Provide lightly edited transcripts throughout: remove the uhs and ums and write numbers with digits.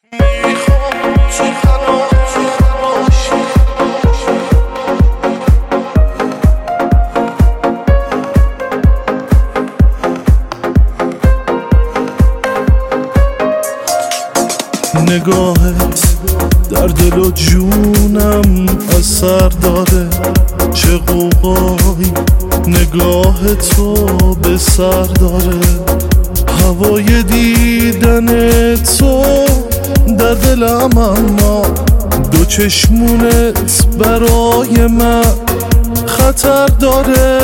نگاهت در دل و جونم اثر داره، چه قوقایی نگاه تو به سر داره. هوای دیدن تو در دلم، اما دو چشمونت برای من خطر داره.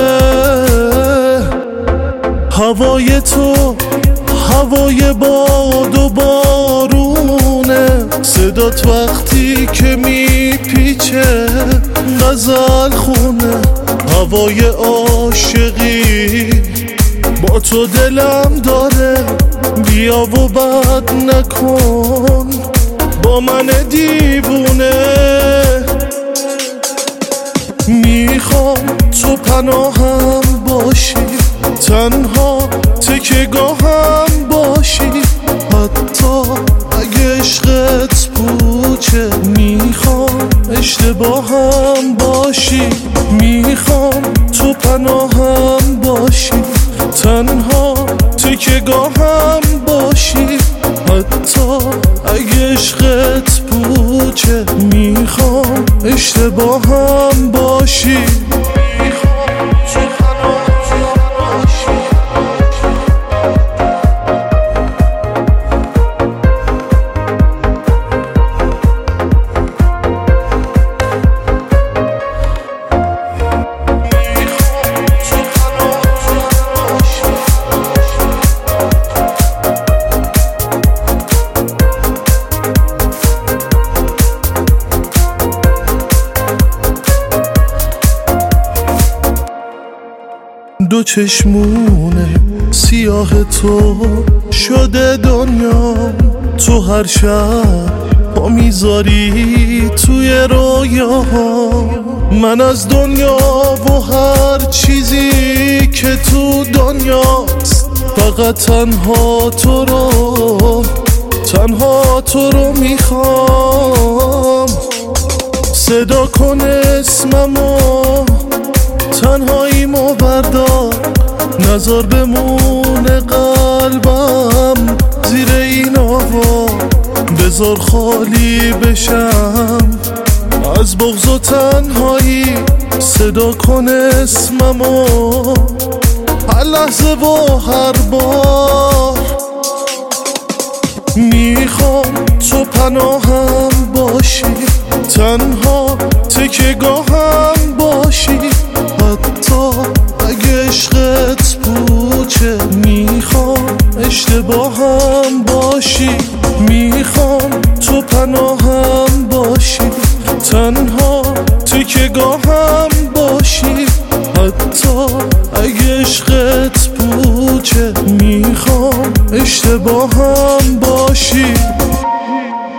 هوای تو هوای باد و بارونه، صدات وقتی که میپیچه غزل خونه. هوای عاشقی با تو دلم داره، بیا و بد نکن با من دیوونه. میخوام تو پناهم باشی، تنها تکیه‌گاهم باشی، حتی اگه عشقت پوچه. میخوام اشتباهم باشی، میخوام تو پناهم باشی، تنها تکیه‌گاهم باشی، حتی اگه عشقت پوچه. میخوام اشتباهم باشی. دو چشمونه سیاه تو شده دنیا، تو هر شب پا میذاری توی رویاها. من از دنیا و هر چیزی که تو دنیاست، فقط تنها تو رو میخوام. صدا کن اسممو، تنهاییمو بردار، نذار بمونه قلبم زیر این آوا. بذار خالی بشم از بغض و تنهایی، صدا کن اسممو هر لحظه و هر بار. میخوام تو پناهم باشی، تنها تکیه‌گاهم باشی، حتی اگه عشقت پوچه. میخوام اشتباهم باشی، میخوام تو پناهم باشی، تنها تکیه‌گاهم باشی، حتی اگه عشقت پوچه. میخوام اشتباهم باشی.